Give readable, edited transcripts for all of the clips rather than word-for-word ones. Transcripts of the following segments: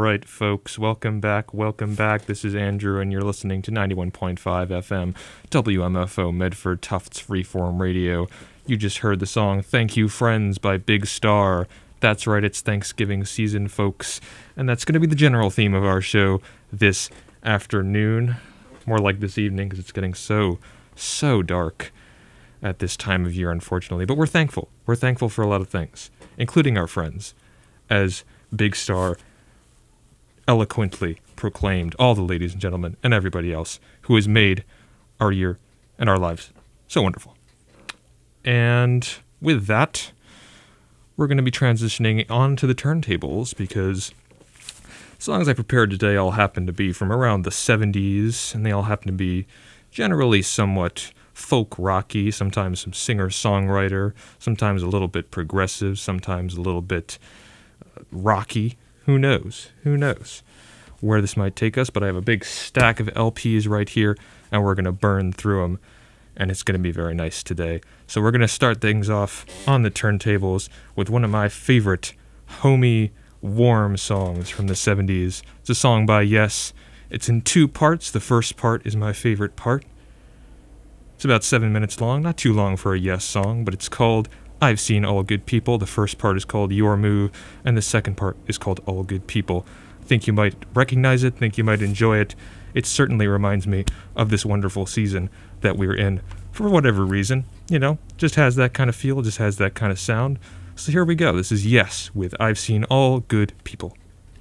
right, folks, welcome back. This is Andrew, and you're listening to 91.5 FM, WMFO, Medford Tufts Freeform Radio. You just heard the song Thank You Friends by Big Star. That's right, it's Thanksgiving season, folks, and that's going to be the general theme of our show this afternoon. More like this evening, because it's getting so dark at this time of year, unfortunately. But we're thankful. We're thankful for a lot of things, including our friends, as Big Star eloquently proclaimed, all the ladies and gentlemen and everybody else who has made our year and our lives so wonderful. And with that, we're going to be transitioning onto the turntables, because songs I prepared today all happen to be from around the 70s, and they all happen to be generally somewhat folk rocky, sometimes some singer-songwriter, sometimes a little bit progressive, sometimes a little bit rocky. Who knows where this might take us, but I have a big stack of LPs right here, and we're going to burn through them, and it's going to be very nice today. So we're going to start things off on the turntables with one of my favorite homey, warm songs from the 70s. It's a song by Yes. It's in two parts. The first part is my favorite part. It's about 7 minutes long, not too long for a Yes song, but it's called I've Seen All Good People. The first part is called Your Move, and the second part is called All Good People. I think you might recognize it, think you might enjoy it. It certainly reminds me of this wonderful season that we're in, for whatever reason. You know, just has that kind of feel, just has that kind of sound. So here we go. This is Yes with I've Seen All Good People.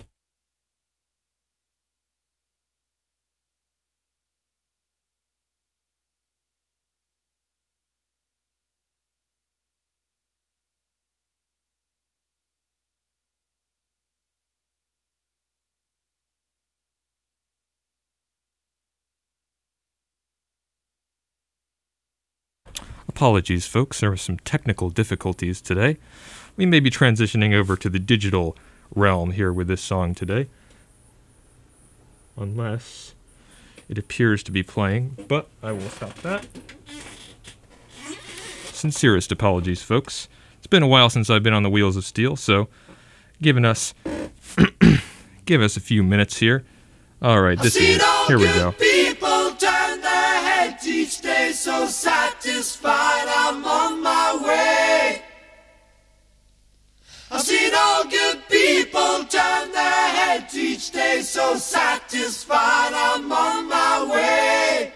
Apologies, folks, there were some technical difficulties today. We may be transitioning over to the digital realm here with this song today, unless it appears to be playing, but I will stop that. Sincerest apologies, folks. It's been a while since I've been on the Wheels of Steel, so give us a few minutes here. All right, here we go. Each day so satisfied, I'm on my way. I've seen all good people turn their heads each day so satisfied, I'm on my way.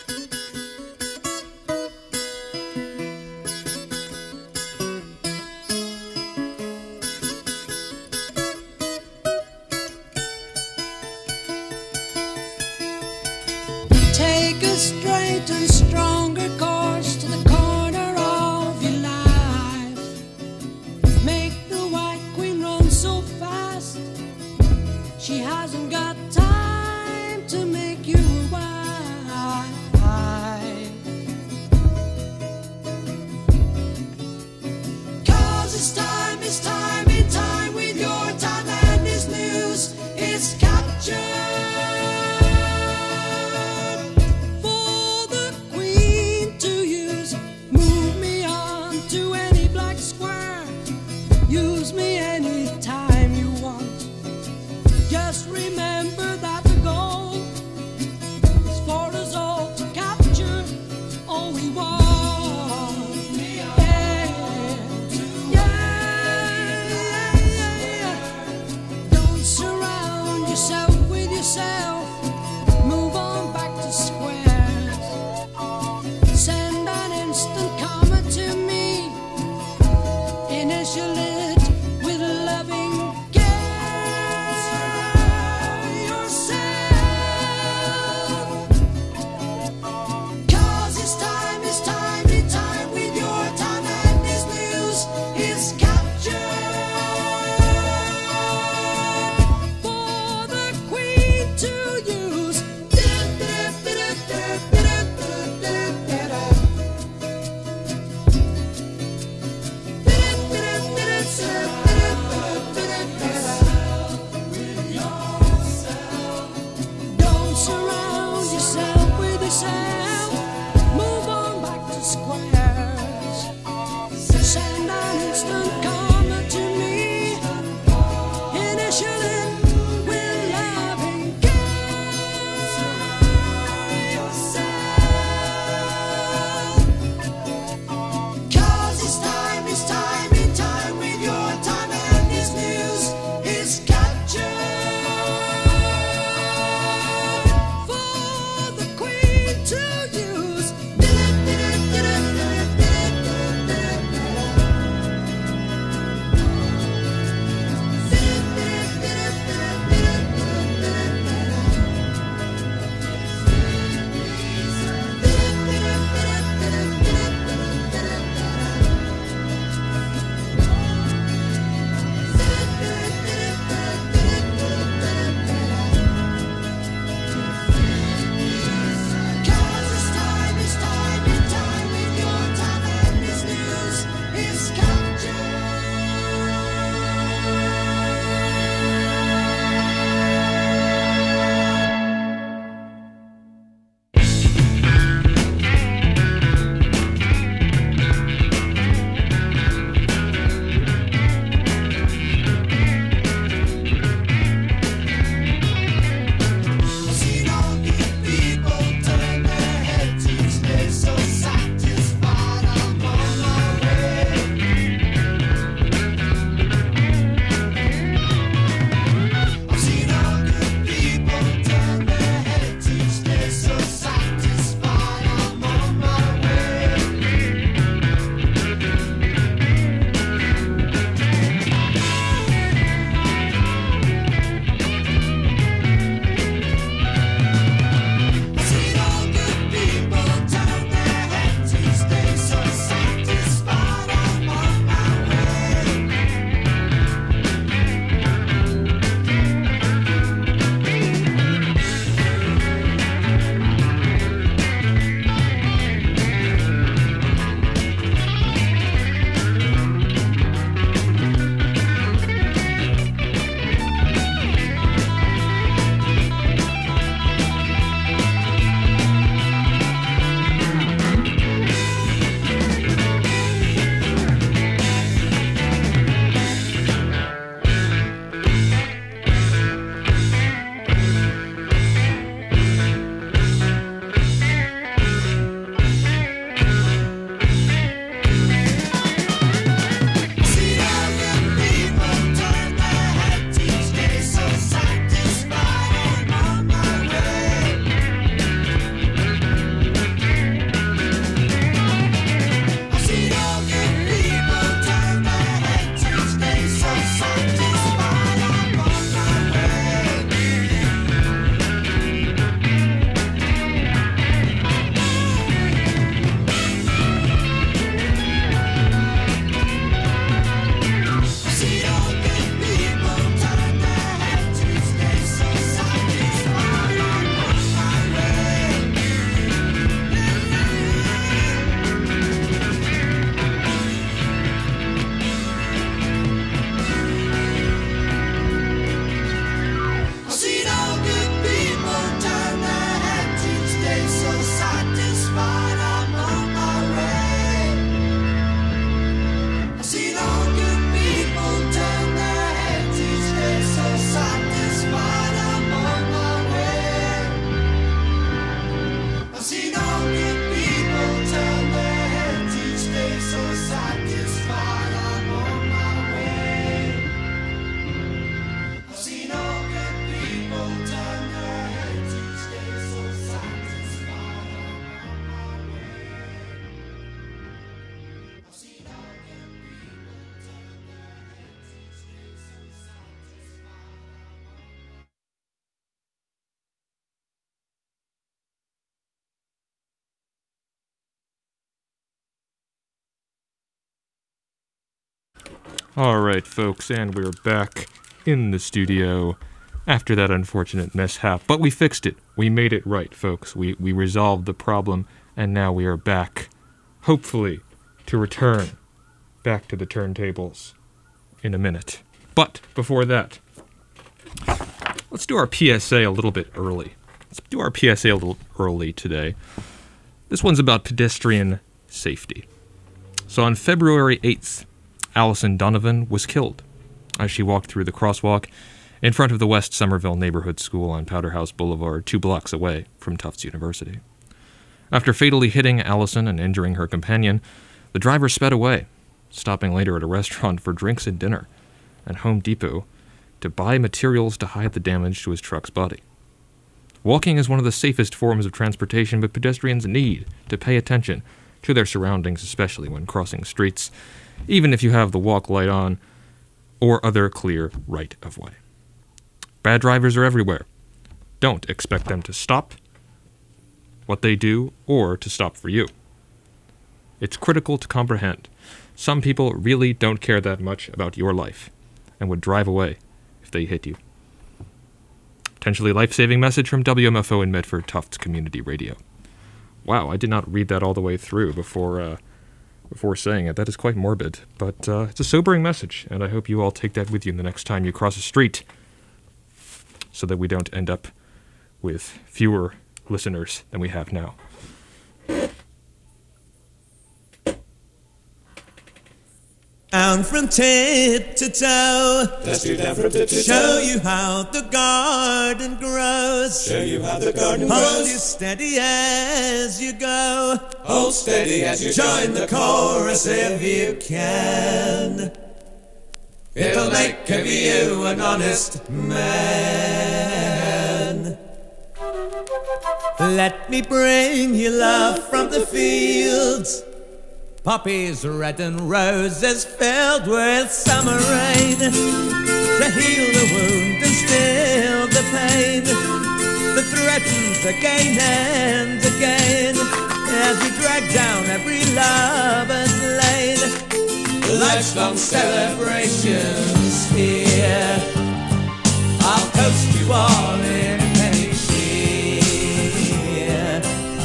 Take a straight and stronger course to the corner of your life. Make the White Queen run so fast, she hasn't got time to make you a wife. 'Cause it's time in time with your time, and this news is captured. Just remember that the goal is for us all to capture all we want. Yeah. Don't surround yourself with yourself. Move on back to squares. Send an instant comment to me. Initial it with loving. All right, folks, and we're back in the studio after that unfortunate mishap. But we fixed it. We made it right, folks. We resolved the problem, and now we are back, hopefully, to return back to the turntables in a minute. But before that, let's do our PSA a little bit early. Let's do our PSA a little early today. This one's about pedestrian safety. So on February 8th, Allison Donovan was killed as she walked through the crosswalk in front of the West Somerville Neighborhood School on Powderhouse Boulevard, 2 blocks away from Tufts University. After fatally hitting Allison and injuring her companion, the driver sped away, stopping later at a restaurant for drinks and dinner, and Home Depot to buy materials to hide the damage to his truck's body. Walking is one of the safest forms of transportation, but pedestrians need to pay attention to their surroundings, especially when crossing streets, even if you have the walk light on or other clear right of way. Bad drivers are everywhere. Don't expect them to stop what they do or to stop for you. It's critical to comprehend. Some people really don't care that much about your life and would drive away if they hit you. Potentially life-saving message from WMFO in Medford Tufts Community Radio. Wow, I did not read that all the way through before saying it. That is quite morbid, but it's a sobering message, and I hope you all take that with you the next time you cross a street, so that we don't end up with fewer listeners than we have now. Down from tip to toe. Let's do down from tip to toe. Show you how the garden grows. Show you how the garden Hold grows. you steady as you go. Hold steady as you Join the chorus if you can. It'll make of you an honest man. Let me bring you love from the fields. Poppies red and roses filled with summer rain, to heal the wound and still the pain that threatens again and again as we drag down every lover's lane. Life's-long celebrations here, I'll coast you all in penny cheer.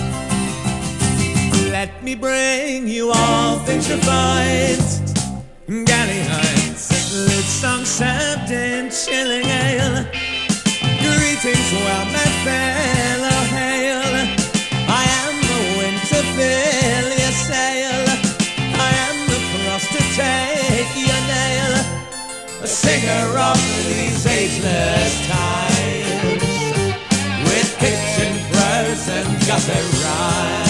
Let me bring you all things refined, galley heights, lute songs served in chilling ale. Greetings, well, my fellow, hail. I am the wind to fill your sail. I am the cross to take your nail. A singer of these ageless times, with kitchen prose and gutter rhymes.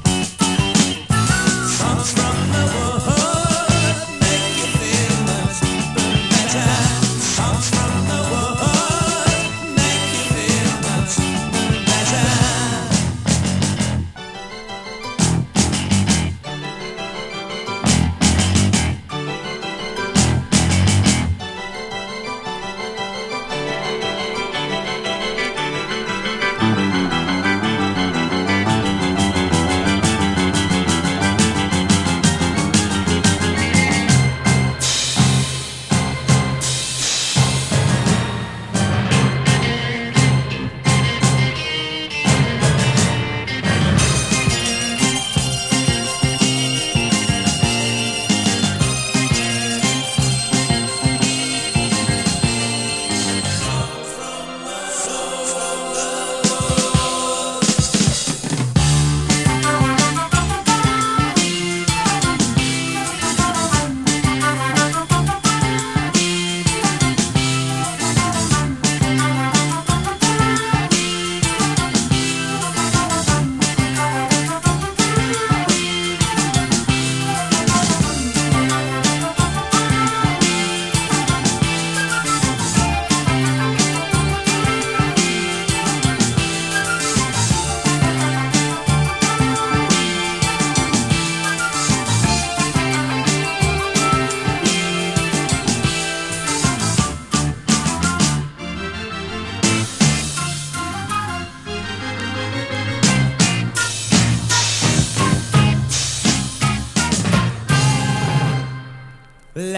Songs from the wood make you feel much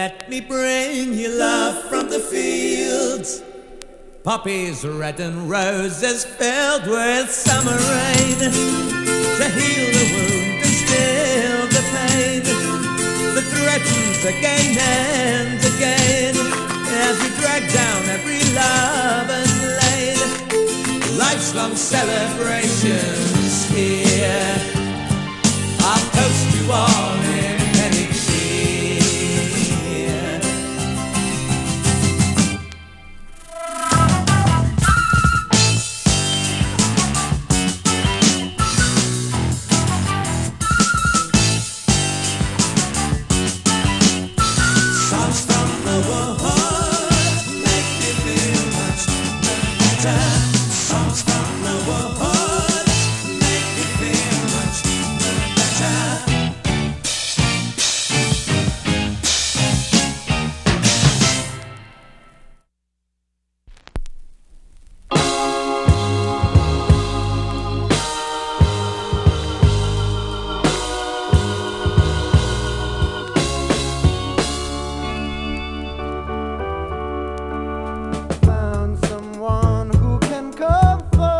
Let me bring you love from the fields. Poppies red and roses filled with summer rain, to heal the wound and still the pain that threatens again and again, as we drag down every lover's lane. Life's long celebrations here, I'll toast you all in any cheer. Songs from the world make me feel much better. Songs from the world make me feel much better. Found someone who can comfort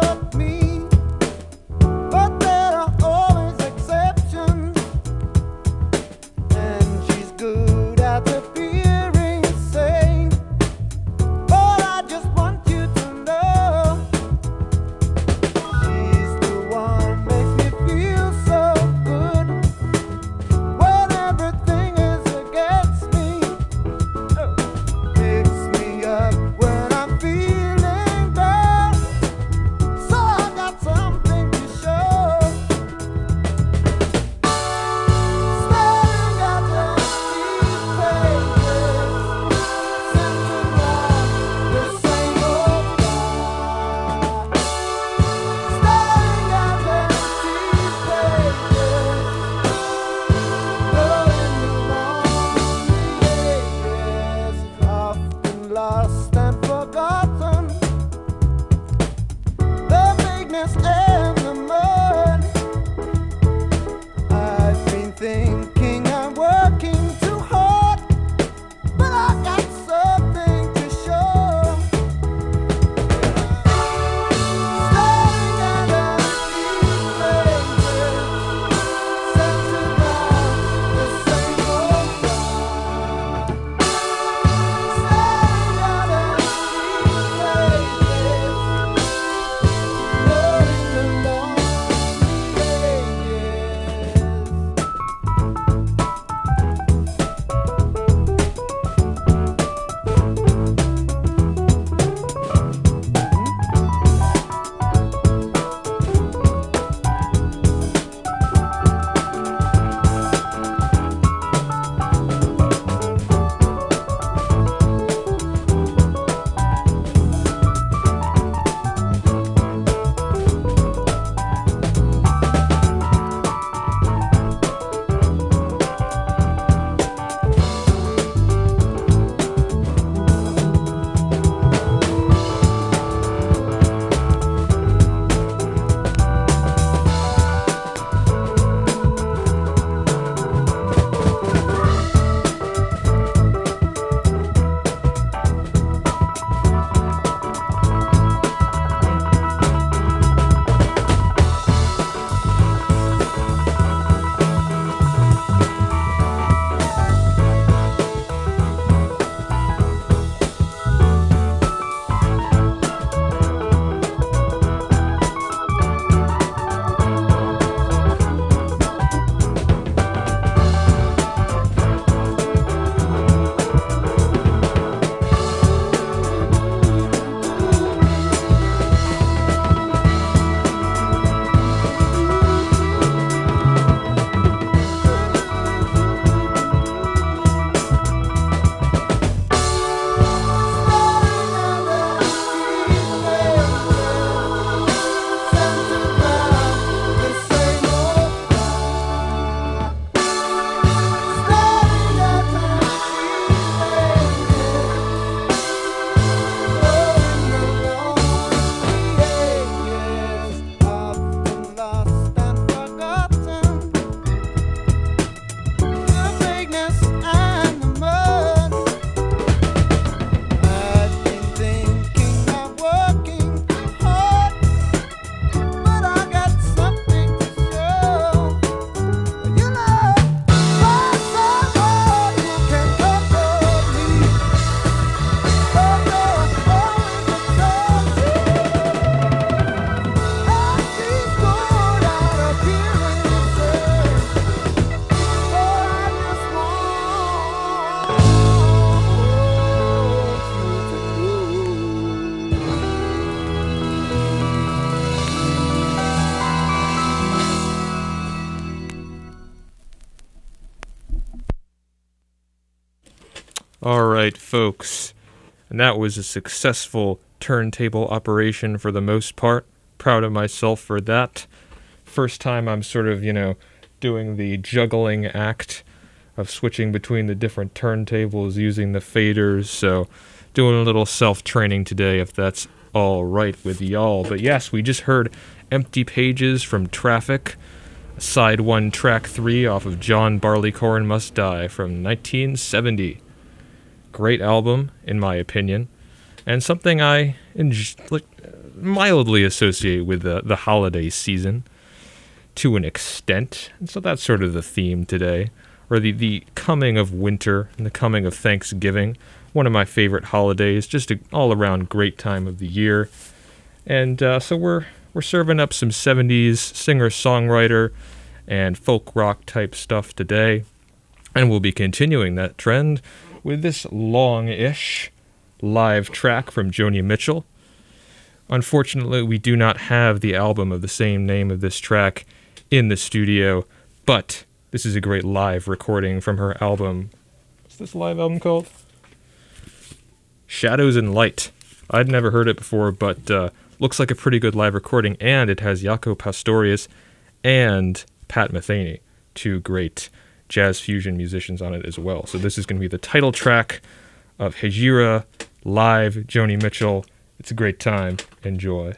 All right, folks. And that was a successful turntable operation for the most part. Proud of myself for that. First time I'm sort of, doing the juggling act of switching between the different turntables using the faders. So doing a little self-training today, if that's all right with y'all. But yes, we just heard Empty Pages from Traffic, Side 1, Track 3 off of John Barleycorn Must Die from 1970. Great album, in my opinion, and something I mildly associate with the holiday season to an extent. And so that's sort of the theme today, or the coming of winter and the coming of Thanksgiving, one of my favorite holidays, just an all-around great time of the year. And so we're serving up some 70s singer-songwriter and folk rock type stuff today, and we'll be continuing that trend with this long-ish live track from Joni Mitchell. Unfortunately, we do not have the album of the same name of this track in the studio, but this is a great live recording from her album. What's this live album called? Shadows and Light. I'd never heard it before, but looks like a pretty good live recording, and it has Jaco Pastorius and Pat Metheny, two great jazz fusion musicians on it as well. So this is going to be the title track of Hejira, live, Joni Mitchell. It's a great time. Enjoy.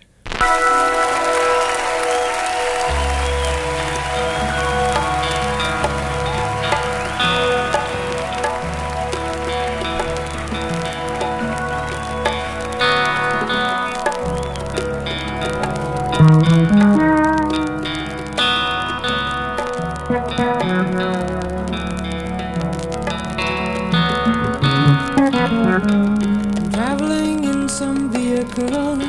Traveling in some vehicle,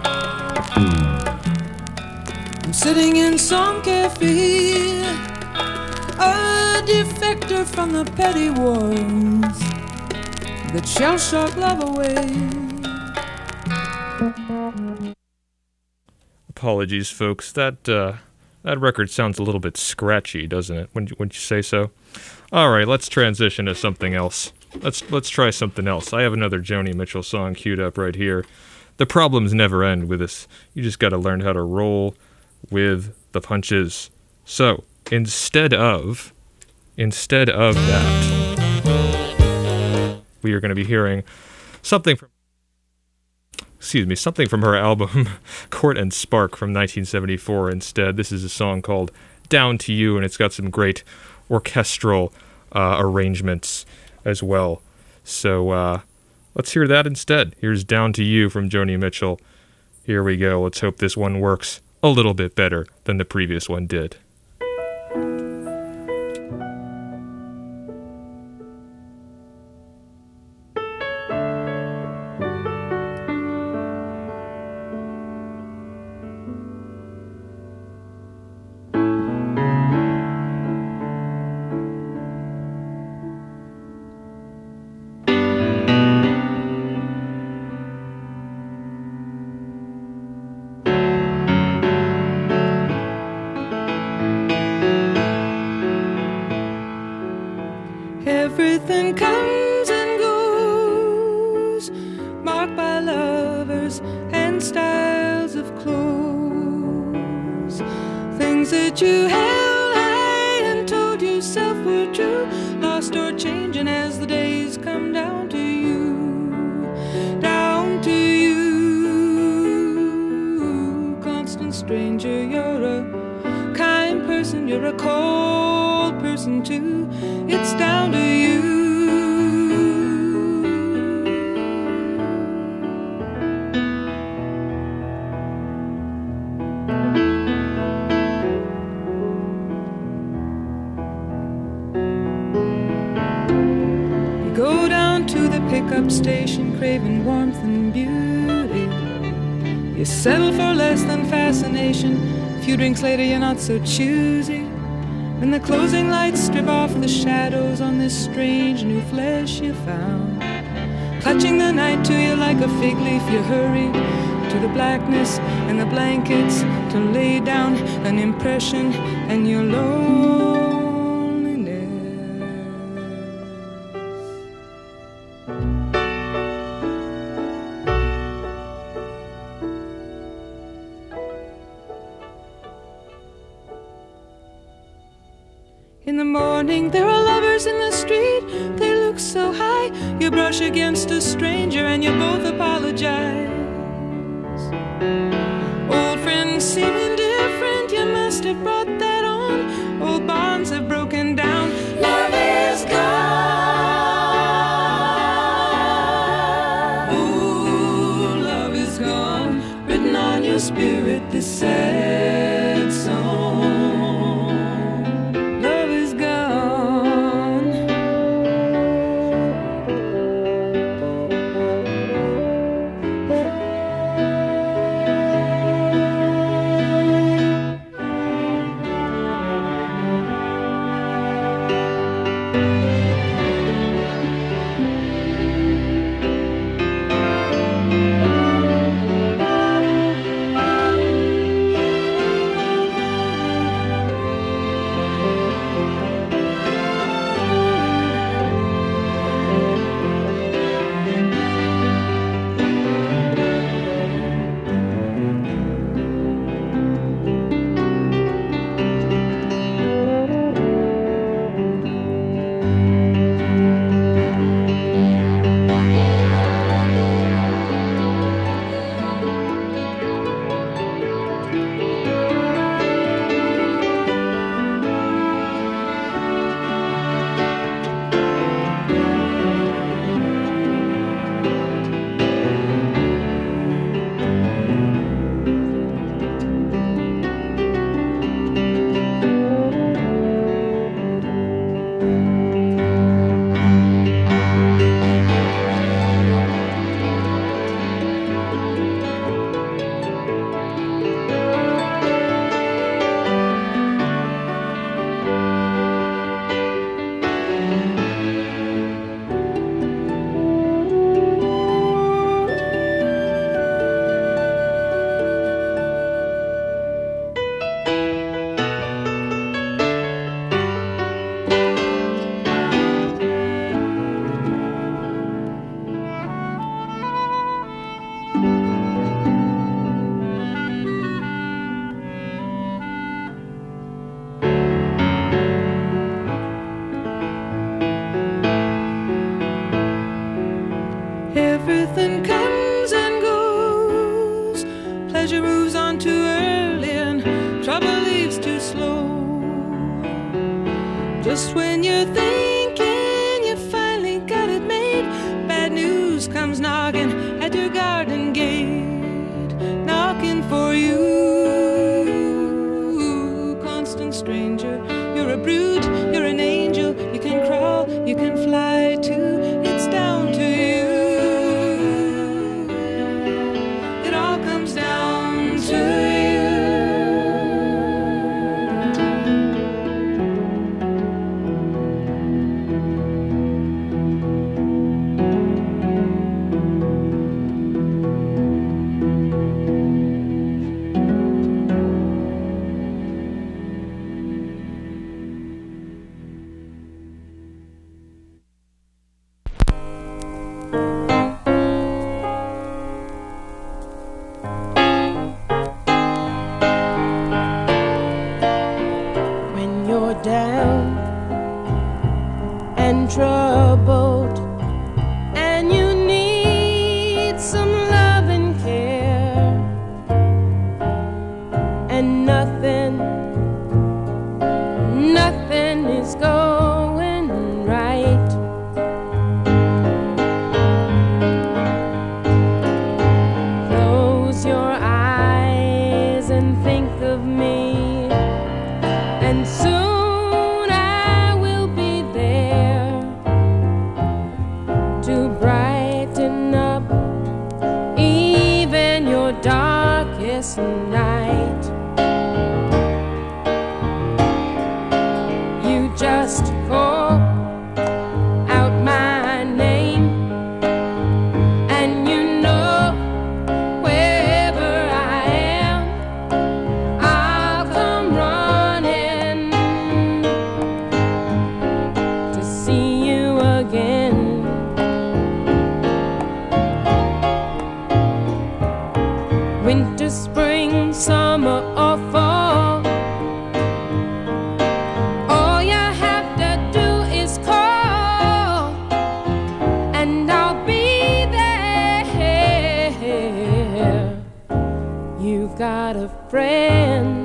I'm sitting in some cafe, a defector from the petty wars that shell-shock love away. Apologies, folks. That record sounds a little bit scratchy, doesn't it? Wouldn't you say so? All right, let's transition to something else. Let's try something else. I have another Joni Mitchell song queued up right here. The problems never end with this. You just got to learn how to roll with the punches. So instead of that, we are going to be hearing something from her album Court and Spark from 1974 instead. This is a song called Down to You, and it's got some great orchestral arrangements as well. So let's hear that instead. Here's Down to You from Joni Mitchell. Here we go. Let's hope this one works a little bit better than the previous one did. Everything comes and goes, marked by lovers and styles of clothes. Things that you held high and told yourself were true, lost or changing as the days come down to you. Down to you, constant stranger. You're a kind person, you're a cold person too. It's down to you. You go down to the pickup station craving warmth and beauty. You settle for less than fascination. A few drinks later you're not so choosy. When the closing lights strip off the shadows on this strange new flesh you found, clutching the night to you like a fig leaf, you hurry to the blackness and the blankets to lay down an impression and your loneliness. the morning, there are lovers in the street. They look so high. You brush against a stranger and you both apologize. Old friends seem indifferent. You must have brought that on. Old bonds have broken down. Love is gone. Ooh, love is gone. Written on your spirit, this sad song. Love is gone. Everything comes and goes. Pleasure moves on too early and trouble leaves too slow. Just when you're thinking you finally got it made, bad news comes knocking at your garden gate, knocking for you. Constant stranger, you're a brute, you're an angel. You can crawl, you can fly too. It's down to you. Down and troubled, and you need some love and care, and nothing is going right. Close your eyes and think of me, and soon to brighten up even your darkest night. You just call out my name, and you know wherever I am, I'll come running to see you again. Winter, spring, summer, or fall, all you have you've got a friend.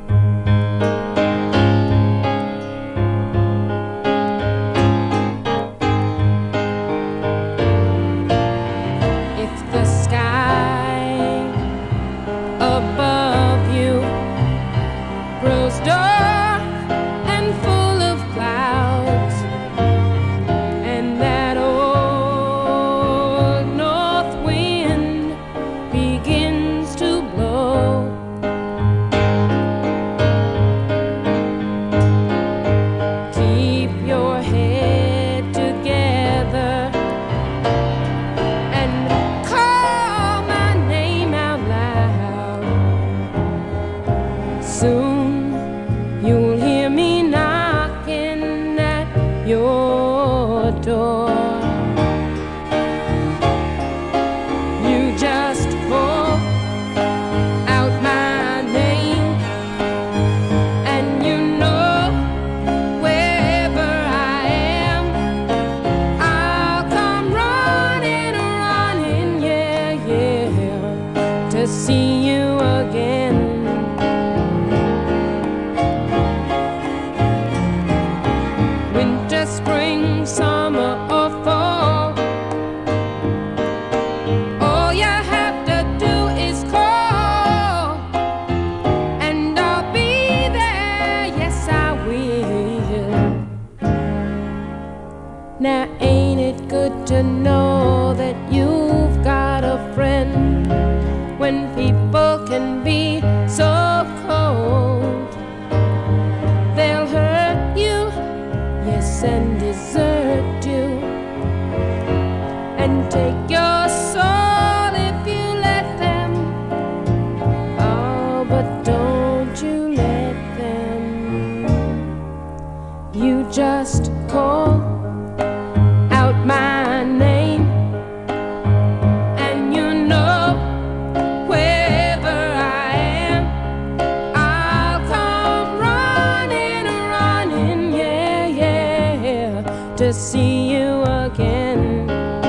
To see you again.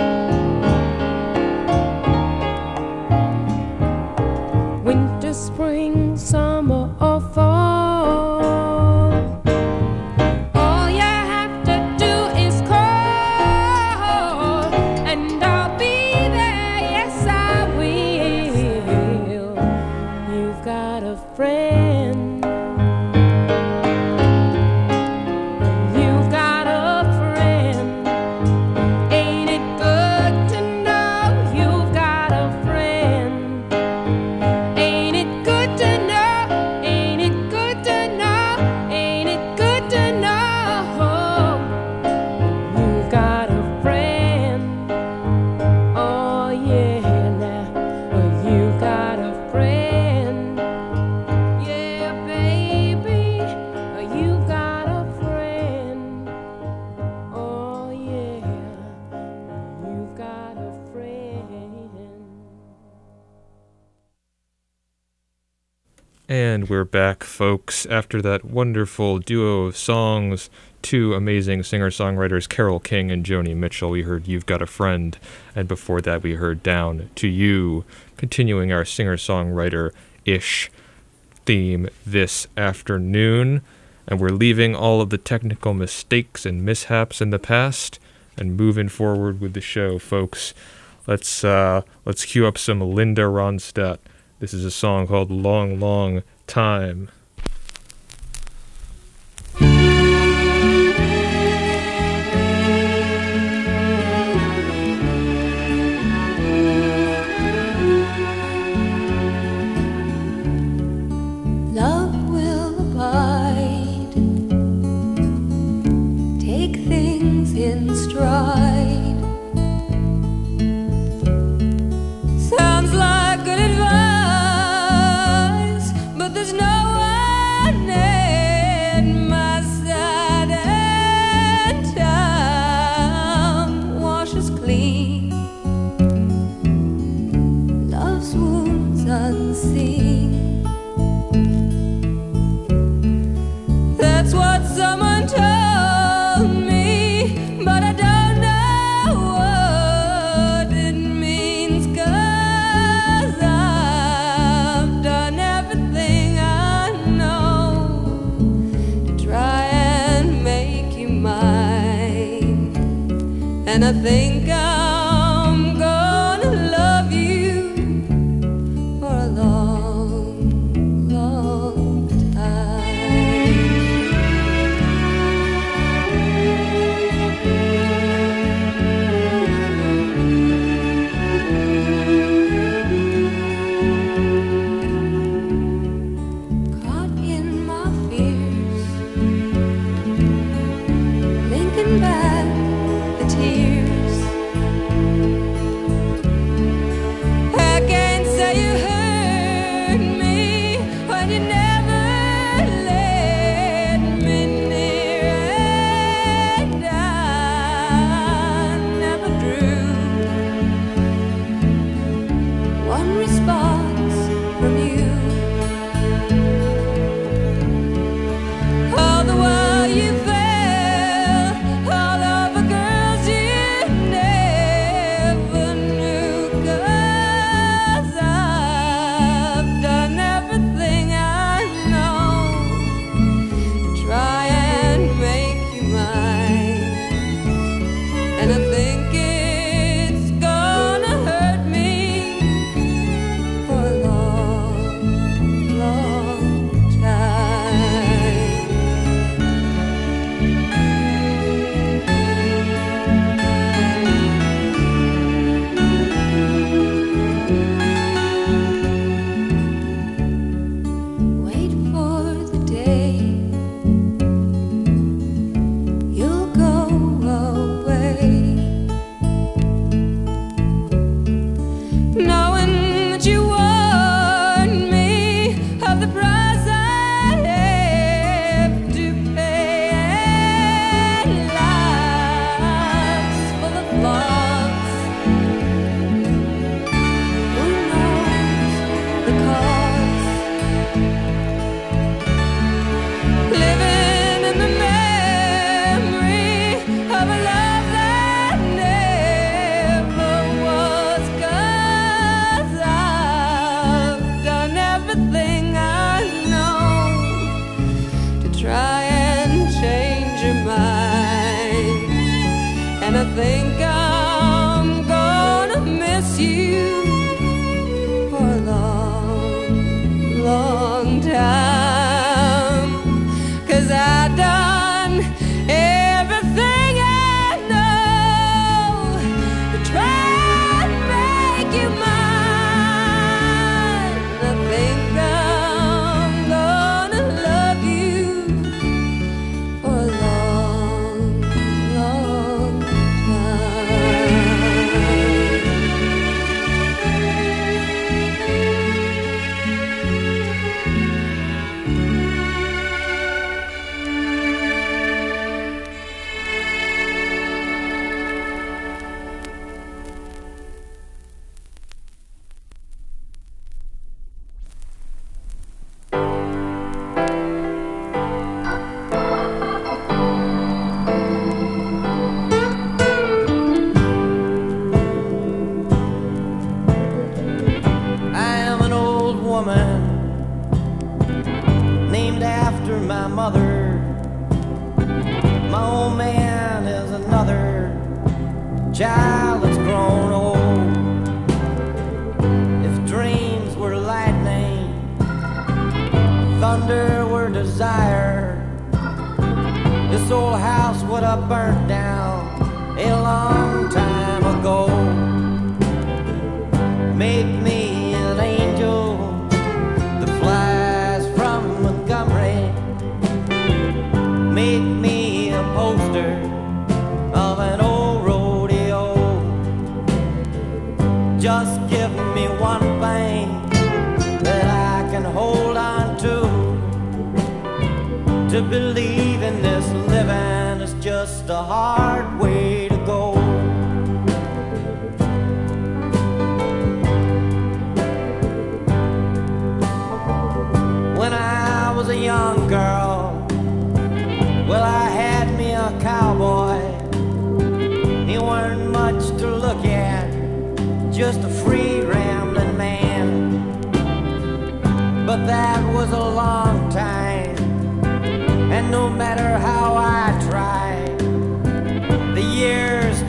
Winter, spring, summer, or fall, all you have to do is call, and I'll be there, yes I will. You've got a friend. And we're back, folks, after that wonderful duo of songs, two amazing singer-songwriters, Carole King and Joni Mitchell. We heard You've Got a Friend, and before that we heard Down to You, continuing our singer-songwriter-ish theme this afternoon. And we're leaving all of the technical mistakes and mishaps in the past and moving forward with the show, folks. Let's cue up some Linda Ronstadt. This is a song called Long, Long Time. Love will abide, take things in stride. Sounds like good advice, but there's no one at my side, and time washes clean love's wounds unseen. That's what someone told me, but I don't know what it means, 'cause I've done and I think I'm gonna love you for a long, long time. Caught in my fears, thinking back the tears. I can't say you hurt me when you never let me near, and I never drew one response from you. All the while you fell all over girls you never knew, 'cause I've done everything I know to try and make you mine, and I think it's gonna hurt me for a long, long time. Wait for the day you'll go away, knowing that you warned me of the price I have to pay, and life's full of flaws. Who knows the cause? Living in the memory of a love that never was, 'cause I've done everything I know to try and change your mind, and I think I'm gonna miss you for a long, long time, 'cause I done everything I know to try and make you mine. I think I'm gonna love you for a long, long I am an old woman named after my mother. My old man is another child that's grown old. If dreams were lightning, thunder were desire, this old house would have burnt down a long time ago. Make me an angel that flies from Montgomery. Make me a poster of an old rodeo. Just give me one thing that I can hold on to believe in this living is just a hard way to go. When I was a young girl, well, I had me a cowboy. He weren't much to look at, just a free rambling man. But that was a long time, and no matter how I tried, the years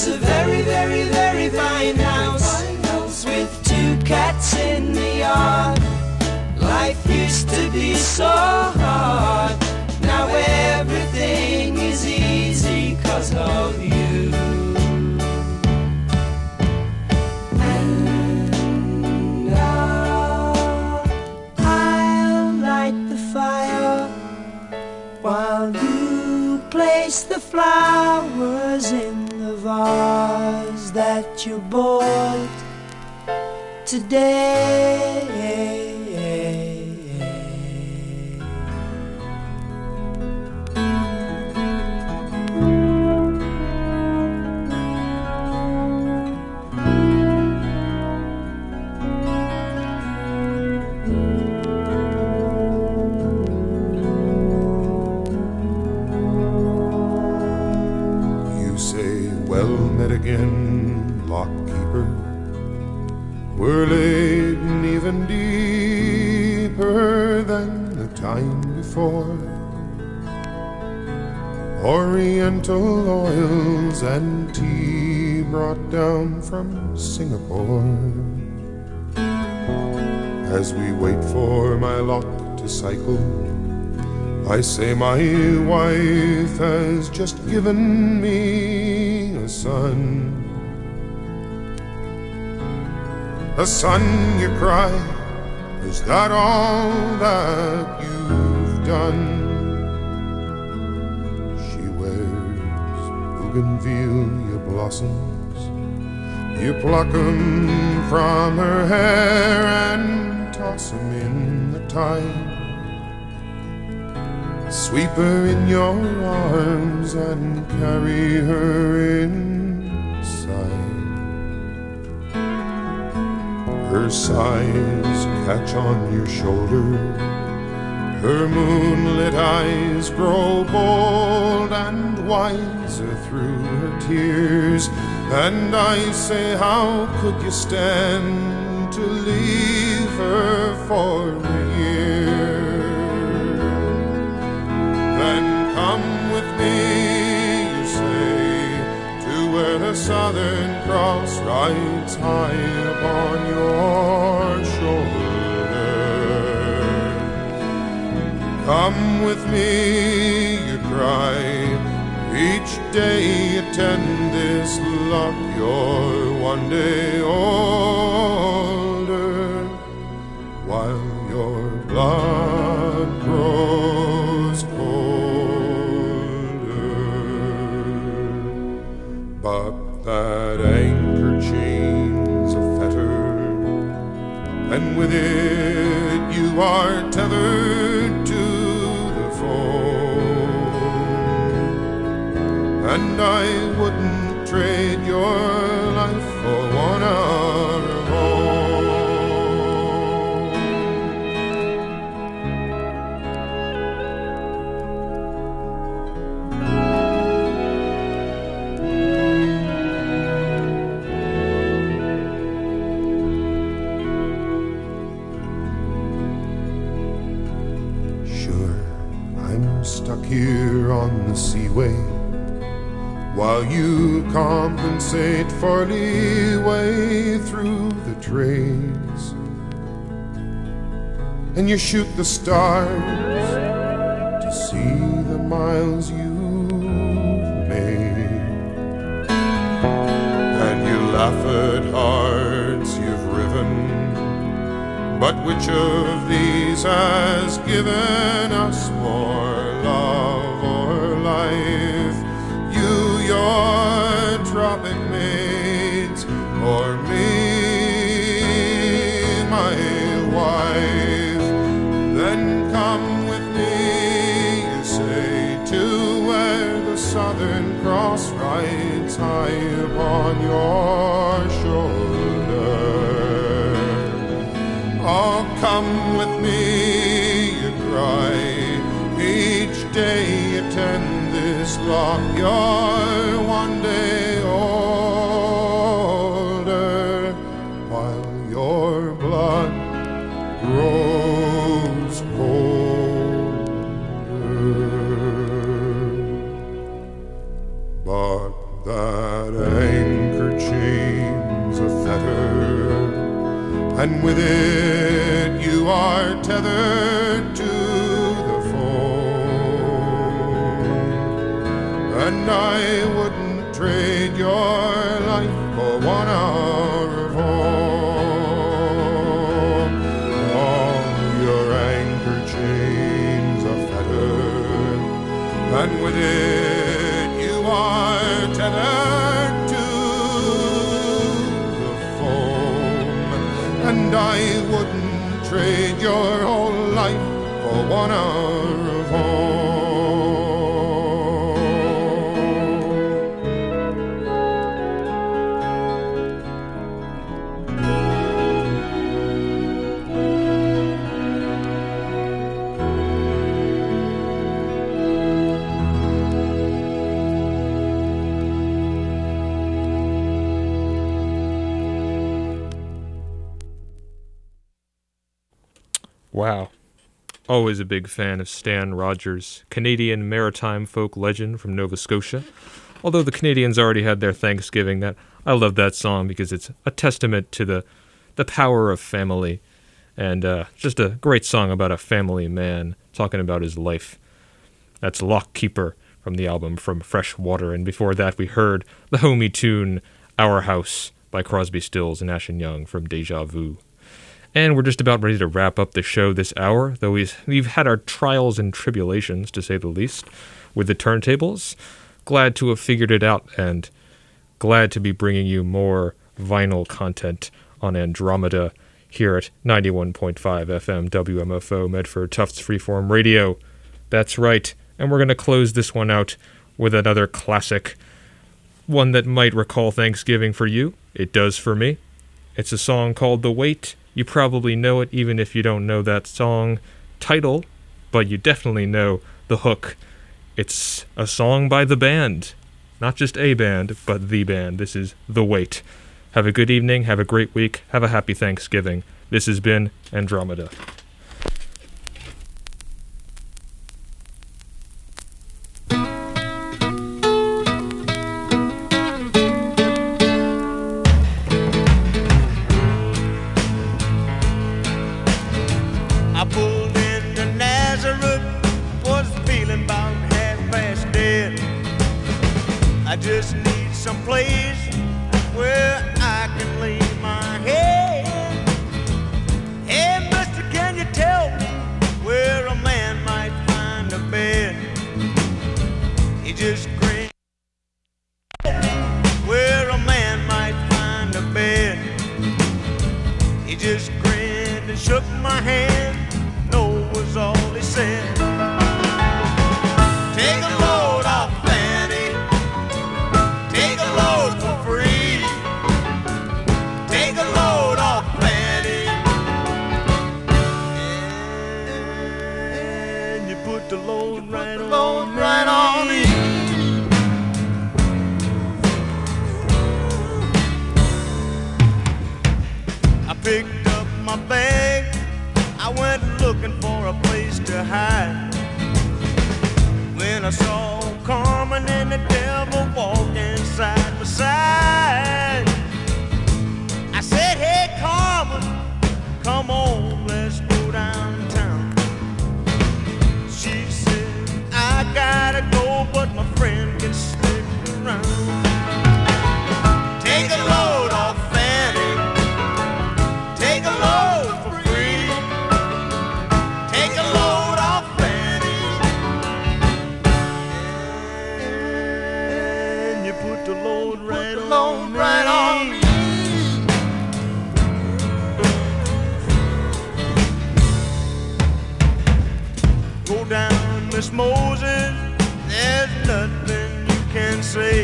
is a very, very, very fine house with 2 cats in the yard. Life used to be so hard. Now everything is easy 'cause of you. And I'll light the fire while you place the flowers in the vase that you bought today. Again, lockkeeper, we're laden even deeper than the time before. Oriental oils and tea brought down from Singapore. As we wait for my lock to cycle, I say my wife has just given me a son. A son, you cry, is that all that you've done? She wears bougainvillea blossoms. You pluck 'em from her hair and toss 'em in the tide. Sweep her in your arms and carry her inside. Her sighs catch on your shoulder. Her moonlit eyes grow bold and wiser through her tears. And I say, how could you stand to leave her for a year? Then come with me, you say, to where the Southern Cross rides high upon your shoulder. Come with me, you cry, each day attend this luck, you're one day older, while your blood grows colder. But that anchor chain's a fetter, and with it you are tethered to the foam. And I wouldn't trade your life for 1 hour of home. Sure, I'm stuck here on the seaway, while you compensate for leeway through the trades. And you shoot the stars to see the miles you've made. And you laugh at hearts you've riven, but which of these has given us more love or life? You, your tropic maids, or me, my wife? Then come with me, you say, to where the Southern Cross rides high upon your shoulder. Oh, come with me, you cry, each day attend this lock, you're one day older, while your blood grows colder. But That anchor chains a fetter, and with it you are tethered to the foam. And I wouldn't trade your life for 1 hour of home. All your anchor chains a fetter, and with it you are tethered to the foam. And I wouldn't trade your whole life for 1 hour of home. Wow. Always a big fan of Stan Rogers, Canadian maritime folk legend from Nova Scotia. Although the Canadians already had their Thanksgiving, I love that song because it's a testament to the power of family. And just a great song about a family man talking about his life. That's Lockkeeper from the album From Fresh Water. And before that we heard the homie tune Our House by Crosby, Stills and Ashen Young from Deja Vu. And we're just about ready to wrap up the show this hour, though we've had our trials and tribulations, to say the least, with the turntables. Glad to have figured it out, and glad to be bringing you more vinyl content on Andromeda here at 91.5 FM WMFO Medford Tufts Freeform Radio. That's right, and we're going to close this one out with another classic, one that might recall Thanksgiving for you. It does for me. It's a song called The Wait. You probably know it even if you don't know that song title, but you definitely know the hook. It's a song by the band. Not just a band, but the band. This is The Wait. Have a good evening, have a great week, have a happy Thanksgiving. This has been Andromeda. I pulled into Nazareth, was feeling about half past dead. I just need some place where I can lay my head. Hey, mister, can you tell me where a man might find a bed? He just grinned. Where a man might find a bed. He just grinned and shook my hand. No was all he said. Take a load off Fanny. Take a load for free. Take a load off Fanny. And you put the load right on me. I picked up my bag. I went looking for a place to hide. When I saw Carmen and the devil walking side by side, I said, hey Carmen, come on, let's go downtown. She said, I gotta go, but my friend can stick around. Take a load off Fanny. Take a load for free. Take a load off Fanny. And you put the load right on me. Go down, Miss Moses, there's nothing you can say.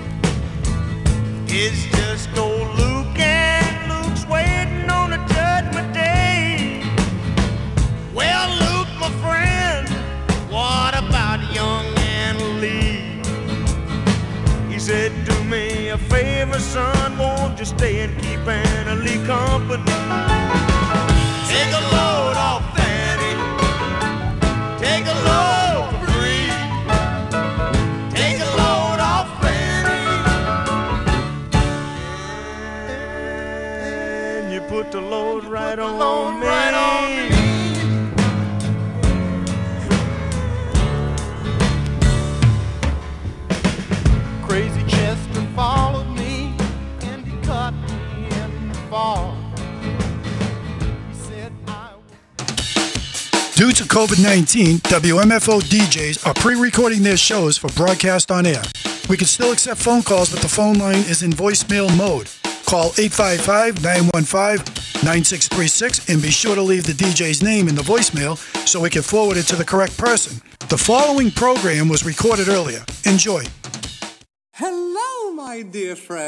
It's just old Luke, and Luke's waiting on the judgment day. Well, Luke, my friend, what about young Anna Lee? He said, do me a favor, son, won't you stay and keep Anna Lee company? Take a load off Fanny. Take a load for free. Take a load off Fanny. put the load right on me. Crazy Chester followed me and he cut me in the fall. He said Due to COVID-19, WMFO DJs are pre-recording their shows for broadcast on air. We can still accept phone calls, but the phone line is in voicemail mode. Call 855-915-9636 and be sure to leave the DJ's name in the voicemail so we can forward it to the correct person. The following program was recorded earlier. Enjoy. Hello, my dear friend.